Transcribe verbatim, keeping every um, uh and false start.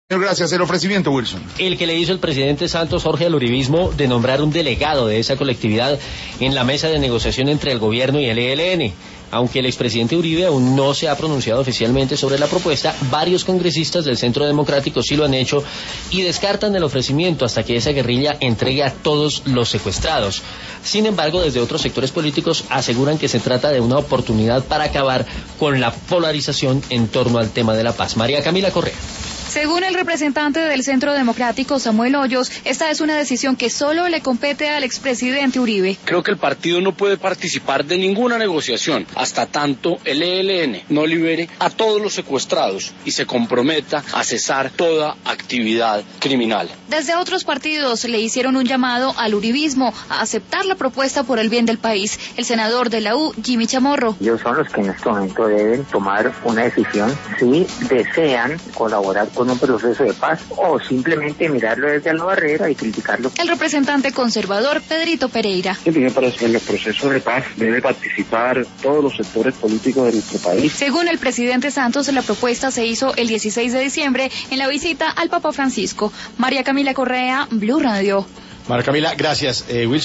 Gracias. El ofrecimiento, Wilson. El que le hizo el presidente Santos Jorge al uribismo de nombrar un delegado de esa colectividad en la mesa de negociación entre el gobierno y el E L N. Aunque el expresidente Uribe aún no se ha pronunciado oficialmente sobre la propuesta, varios congresistas del Centro Democrático sí lo han hecho y descartan el ofrecimiento hasta que esa guerrilla entregue a todos los secuestrados. Sin embargo, desde otros sectores políticos aseguran que se trata de una oportunidad para acabar con la polarización en torno al tema de la paz. María Camila Correa. Según el representante del Centro Democrático, Samuel Hoyos, esta es una decisión que solo le compete al expresidente Uribe. Creo que el partido no puede participar de ninguna negociación hasta tanto el E L N no libere a todos los secuestrados y se comprometa a cesar toda actividad criminal. Desde otros partidos le hicieron un llamado al uribismo a aceptar la propuesta por el bien del país. El senador de la U, Jimmy Chamorro. Ellos son los que en este momento deben tomar una decisión si desean colaborar con un proceso de paz o simplemente mirarlo desde la barrera y criticarlo. El representante conservador Pedrito Pereira. En el proceso de paz debe participar todos los sectores políticos de nuestro país. Según el presidente Santos, la propuesta se hizo el dieciséis de diciembre en la visita al Papa Francisco. María Camila Correa, Blue Radio. María Camila, gracias. Eh, Wilson.